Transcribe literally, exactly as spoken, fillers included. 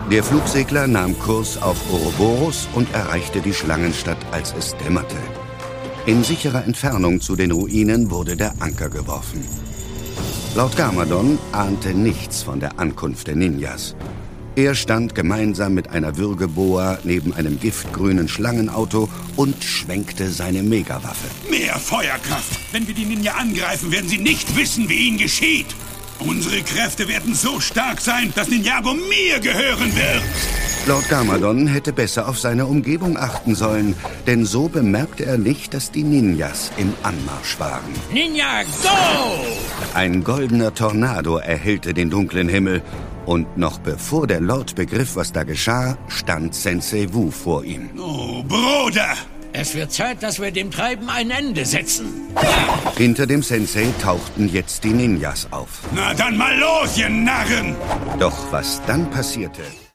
Der Flugsegler nahm Kurs auf Ouroboros und erreichte die Schlangenstadt, als es dämmerte. In sicherer Entfernung zu den Ruinen wurde der Anker geworfen. Lord Garmadon ahnte nichts von der Ankunft der Ninjas. Er stand gemeinsam mit einer Würgeboa neben einem giftgrünen Schlangenauto und schwenkte seine Megawaffe. Mehr Feuerkraft! Wenn wir die Ninja angreifen, werden sie nicht wissen, wie ihnen geschieht. Unsere Kräfte werden so stark sein, dass Ninjago mir gehören wird. Lord Garmadon hätte besser auf seine Umgebung achten sollen, denn so bemerkte er nicht, dass die Ninjas im Anmarsch waren. Ninja, go! Ein goldener Tornado erhellte den dunklen Himmel. Und noch bevor der Lord begriff, was da geschah, stand Sensei Wu vor ihm. Oh, Bruder! Es wird Zeit, dass wir dem Treiben ein Ende setzen. Hinter dem Sensei tauchten jetzt die Ninjas auf. Na dann mal los, ihr Narren! Doch was dann passierte...